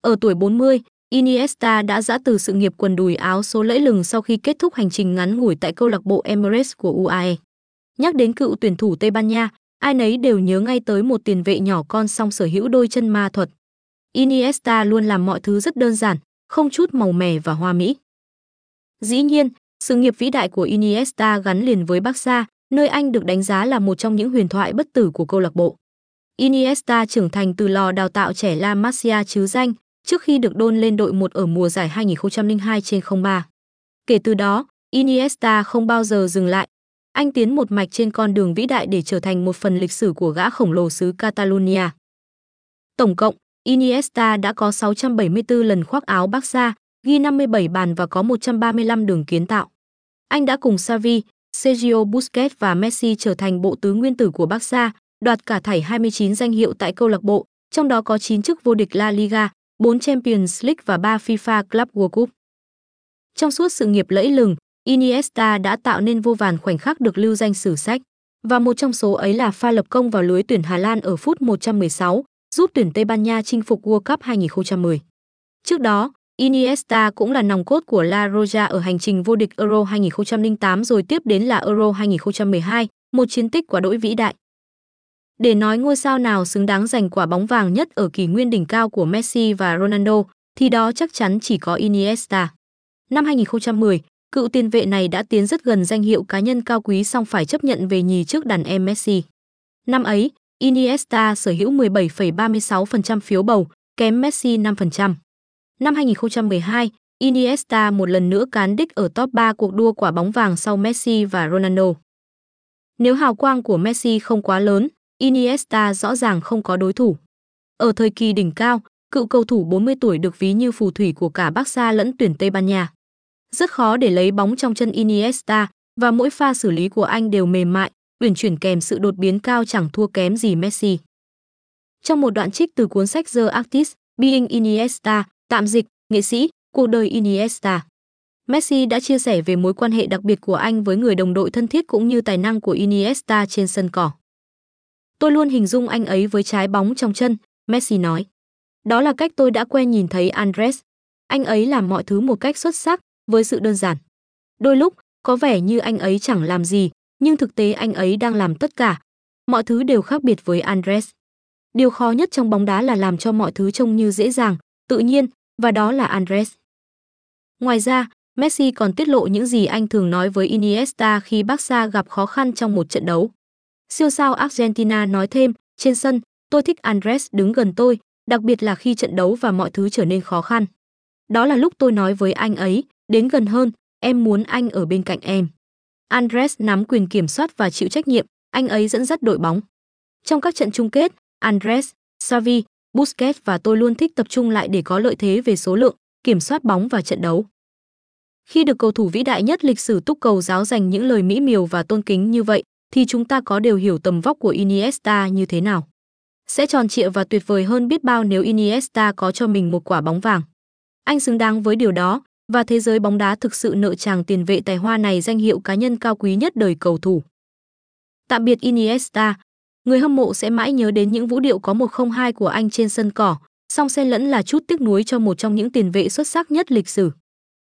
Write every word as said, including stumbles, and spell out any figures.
Ở tuổi bốn mươi, Iniesta đã giã từ sự nghiệp quần đùi áo số lẫy lừng sau khi kết thúc hành trình ngắn ngủi tại câu lạc bộ Emirates của u a e. Nhắc đến cựu tuyển thủ Tây Ban Nha, ai nấy đều nhớ ngay tới một tiền vệ nhỏ con song sở hữu đôi chân ma thuật. Iniesta luôn làm mọi thứ rất đơn giản, không chút màu mè và hoa mỹ. Dĩ nhiên, sự nghiệp vĩ đại của Iniesta gắn liền với Barca, nơi anh được đánh giá là một trong những huyền thoại bất tử của câu lạc bộ. Iniesta trưởng thành từ lò đào tạo trẻ La Masia trứ danh, trước khi được đôn lên đội một ở mùa giải hai nghìn không trăm lẻ hai trên không ba. Kể từ đó, Iniesta không bao giờ dừng lại. Anh tiến một mạch trên con đường vĩ đại để trở thành một phần lịch sử của gã khổng lồ xứ Catalonia. Tổng cộng, Iniesta đã có sáu trăm bảy mươi tư lần khoác áo Barca, ghi năm mươi bảy bàn và có một trăm ba mươi lăm đường kiến tạo. Anh đã cùng Xavi, Sergio Busquets và Messi trở thành bộ tứ nguyên tử của Barca, đoạt cả thảy hai mươi chín danh hiệu tại câu lạc bộ, trong đó có chín chức vô địch La Liga, bốn Champions League và ba FIFA Club World Cup. Trong suốt sự nghiệp lẫy lừng, Iniesta đã tạo nên vô vàn khoảnh khắc được lưu danh sử sách, và một trong số ấy là pha lập công vào lưới tuyển Hà Lan ở phút một trăm mười sáu, giúp tuyển Tây Ban Nha chinh phục World Cup hai nghìn không trăm mười. Trước đó, Iniesta cũng là nòng cốt của La Roja ở hành trình vô địch Euro hai nghìn không trăm lẻ tám rồi tiếp đến là Euro hai nghìn không trăm mười hai, một chiến tích quả đỗi vĩ đại. Để nói ngôi sao nào xứng đáng giành quả bóng vàng nhất ở kỷ nguyên đỉnh cao của Messi và Ronaldo, thì đó chắc chắn chỉ có Iniesta. Năm hai nghìn không trăm mười, cựu tiền vệ này đã tiến rất gần danh hiệu cá nhân cao quý song phải chấp nhận về nhì trước đàn em Messi. Năm ấy, Iniesta sở hữu mười bảy phẩy ba mươi sáu phần trăm phiếu bầu, kém Messi năm phần trăm. Năm hai nghìn không trăm mười hai, Iniesta một lần nữa cán đích ở top ba cuộc đua quả bóng vàng sau Messi và Ronaldo. Nếu hào quang của Messi không quá lớn, Iniesta rõ ràng không có đối thủ. Ở thời kỳ đỉnh cao, cựu cầu thủ bốn mươi tuổi được ví như phù thủy của cả Barca lẫn tuyển Tây Ban Nha. Rất khó để lấy bóng trong chân Iniesta, và mỗi pha xử lý của anh đều mềm mại, uyển chuyển kèm sự đột biến cao chẳng thua kém gì Messi. Trong một đoạn trích từ cuốn sách The Artist, Being Iniesta, tạm dịch, nghệ sĩ, cuộc đời Iniesta, Messi đã chia sẻ về mối quan hệ đặc biệt của anh với người đồng đội thân thiết cũng như tài năng của Iniesta trên sân cỏ. Tôi luôn hình dung anh ấy với trái bóng trong chân, Messi nói. Đó là cách tôi đã quen nhìn thấy Andres. Anh ấy làm mọi thứ một cách xuất sắc, với sự đơn giản. Đôi lúc, có vẻ như anh ấy chẳng làm gì, nhưng thực tế anh ấy đang làm tất cả. Mọi thứ đều khác biệt với Andres. Điều khó nhất trong bóng đá là làm cho mọi thứ trông như dễ dàng, tự nhiên, và đó là Andres. Ngoài ra, Messi còn tiết lộ những gì anh thường nói với Iniesta khi Barca gặp khó khăn trong một trận đấu. Siêu sao Argentina nói thêm, trên sân, tôi thích Andres đứng gần tôi, đặc biệt là khi trận đấu và mọi thứ trở nên khó khăn. Đó là lúc tôi nói với anh ấy, đến gần hơn, em muốn anh ở bên cạnh em. Andres nắm quyền kiểm soát và chịu trách nhiệm, anh ấy dẫn dắt đội bóng. Trong các trận chung kết, Andres, Xavi, Busquets và tôi luôn thích tập trung lại để có lợi thế về số lượng, kiểm soát bóng và trận đấu. Khi được cầu thủ vĩ đại nhất lịch sử túc cầu giáo dành những lời mỹ miều và tôn kính như vậy, thì chúng ta có đều hiểu tầm vóc của Iniesta như thế nào. Sẽ tròn trịa và tuyệt vời hơn biết bao nếu Iniesta có cho mình một quả bóng vàng. Anh xứng đáng với điều đó, và thế giới bóng đá thực sự nợ chàng tiền vệ tài hoa này danh hiệu cá nhân cao quý nhất đời cầu thủ. Tạm biệt Iniesta, người hâm mộ sẽ mãi nhớ đến những vũ điệu có một không hai của anh trên sân cỏ, song xen lẫn là chút tiếc nuối cho một trong những tiền vệ xuất sắc nhất lịch sử.